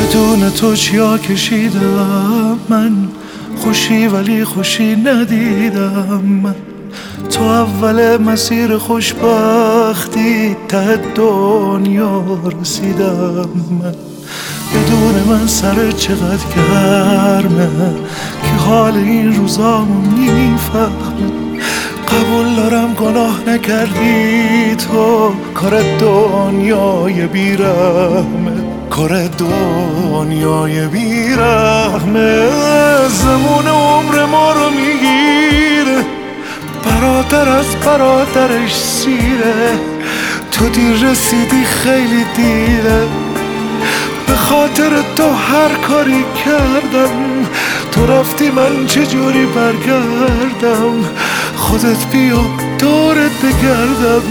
بدون تو چیا کشیدم من، خوشی ولی خوشی ندیدم من. تو اول مسیر خوشبختی ته دنیا رسیدم من. بدون من سر چقدر گرمه که حال این روزامو میفهمه. قبول دارم گناه نکردی تو، کار دنیای بیرحمه، کار دنیای بیرحمه. زمان عمر ما رو میگیره، برادر از برادرش سیره. تو دیر رسیدی خیلی دیره، به خاطر تو هر کاری کردم. تو رفتی من چجوری برگردم، خودت بیا دورت بگردم.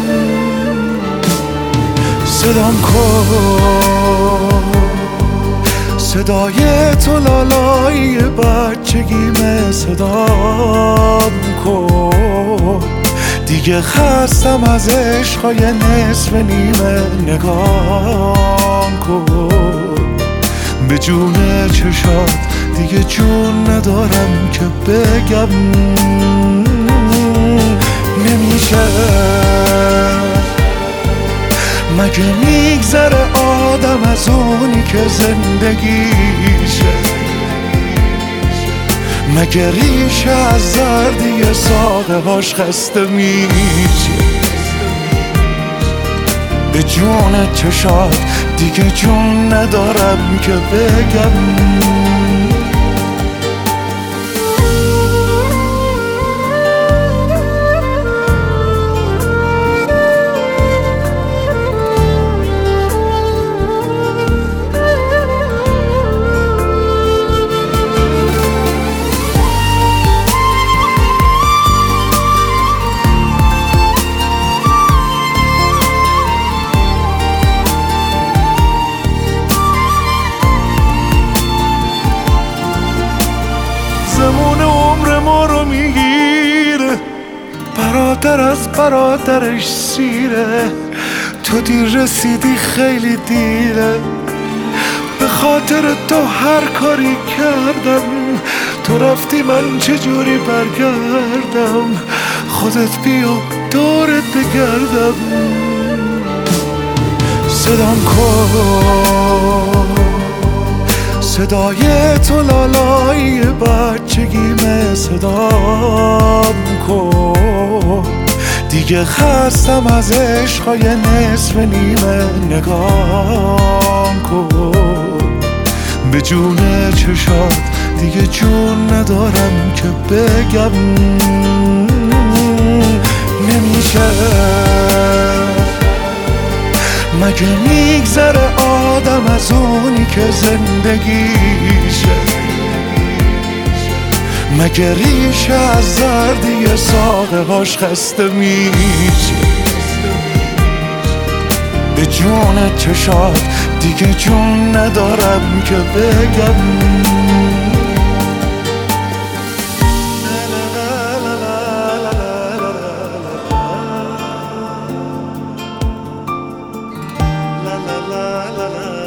صدام کن صدای تو لالای بچگیمه، صدام کن دیگه خستم از عشقای نصف نیمه. نگام کن به جون چشات، دیگه جون ندارم که بگم نمیشه. مگه میگذره آدم از اونی که زندگیشه؟ مگه ریشه از زردی ساقه هاش خسته میشه؟ به جون چشات دیگه جون ندارم که بگم. زمان عمر ما رو میگیره، برادر از برادرش سیره. تو دیر رسیدی خیلی دیره، به خاطر تو هر کاری کردم. تو رفتی من چجوری برگردم، خودت بیا دورت بگردم. صدام کن صدای تو لالای بچگیمه، صدام کن دیگه خستم از عشقای نصف نیمه. نگام کن به جون چشات، دیگه جون ندارم که بگم نمیشه. مگه میگذره آدم از اونی که زندگیشه؟ مگه ریشه از زردی ساقه هاش خسته میشه؟ به جون چشات دیگه جون ندارم که بگم. La la la la